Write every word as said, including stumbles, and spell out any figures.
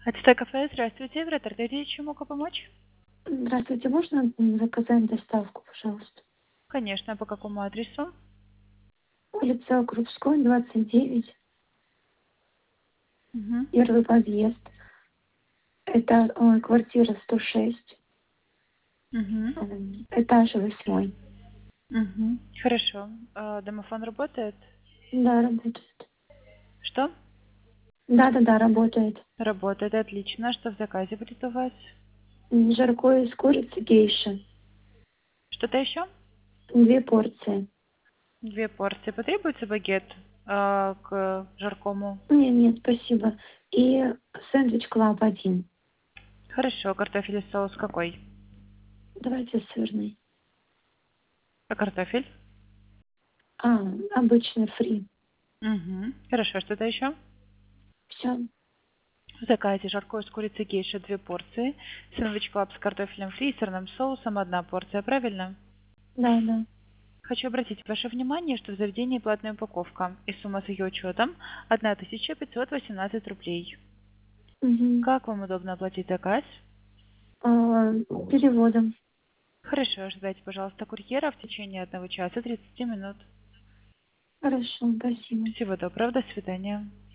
Это кафе, здравствуйте, в Роттердаме, чем могу помочь? Здравствуйте, можно м, заказать доставку, пожалуйста? Конечно, по какому адресу? Улица Крупской, двадцать девять, Угу. первый подъезд. Это э, квартира сто шесть, Угу. м, этаж восьмой. Угу. Хорошо. А, домофон работает? Да, работает. Что? Да-да-да, работает. Работает, отлично. Что в заказе будет у вас? М, Жаркое из курицы гейша. Что-то еще? Две порции. Две порции. Потребуется багет а, к жаркому? Нет, нет, спасибо. И сэндвич клаб один. Хорошо. Картофель и соус какой? Давайте сырный. А картофель? А, обычный фри. Угу. Хорошо. Что-то еще? Все. В заказе жаркое с курицей гейша две порции, сэндвич клаб с картофелем фри и сырным соусом одна порция, правильно? Да, да. Хочу обратить ваше внимание, что в заведении платная упаковка, и сумма с ее учетом тысяча пятьсот восемнадцать рублей. Мгм. Как вам удобно оплатить заказ? А, переводом. Хорошо, ожидайте, пожалуйста, курьера в течение одного часа тридцати минут. Хорошо, спасибо. Всего доброго, до свидания.